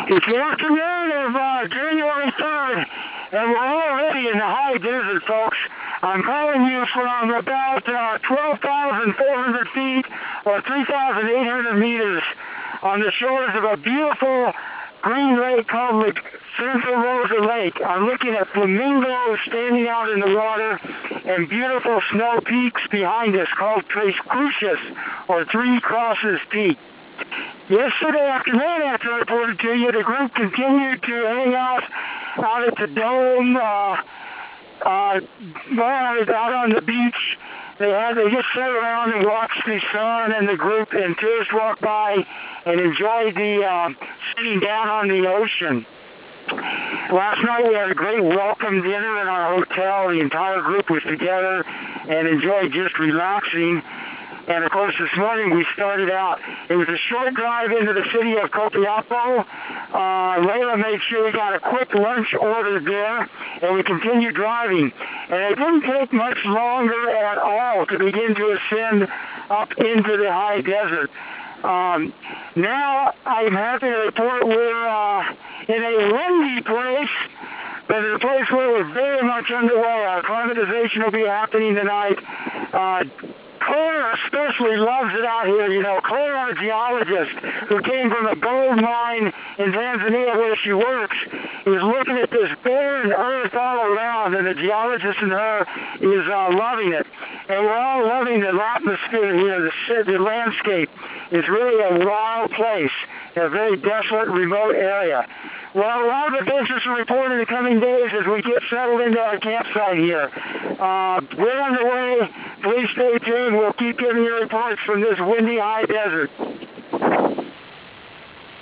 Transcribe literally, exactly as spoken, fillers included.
It's the afternoon of uh, January third, and we're already in the high desert, folks. I'm calling you from about uh, twelve thousand four hundred feet or three thousand eight hundred meters on the shores of a beautiful green lake called Lake Santa Rosa Lake. I'm looking at flamingos standing out in the water and beautiful snow peaks behind us called Tres Cruces, or Three Crosses Peak. Yesterday afternoon, after I reported to you, the group continued to hang out out at the dome, uh, uh, well, out on the beach. They had they just sat around and watched the sun and the group and tourists walk by and enjoyed the uh, sitting down on the ocean. Last night we had a great welcome dinner in our hotel. The entire group was together and enjoyed just relaxing. And of course, this morning we started out. It was a short drive into the city of Copiapo. Uh, Layla made sure we got a quick lunch order there, and we continued driving. And it didn't take much longer at all to begin to ascend up into the high desert. Um, now I'm happy to report we're uh, in a windy place, but it's a place where we're very much underway. Our acclimatization will be happening tonight. Uh, Claire especially loves it out here. You know, Claire, our geologist, who came from a gold mine in Tanzania where she works, is looking at this barren earth all around, and the geologist in her is uh, loving it. And we're all loving the atmosphere here. The, the landscape is really a wild place, a very desolate, remote area. Well, a lot of the business will report in the coming days as we get settled into our campsite here. Uh, we're on the way. Please stay tuned. We'll keep giving you reports from this windy high desert.